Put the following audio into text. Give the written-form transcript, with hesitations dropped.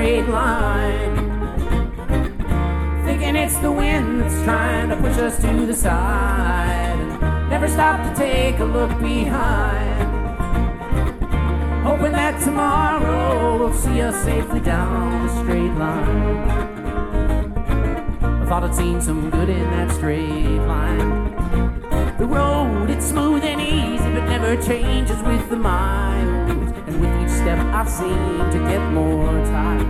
straight line, thinking it's the wind that's trying to push us to the side, and never stop to take a look behind, hoping that tomorrow will see us safely down the straight line. I thought I'd seen some good in that straight line. The road, it's smooth and easy, but never changes with the miles, and with each step I seem to get more tired.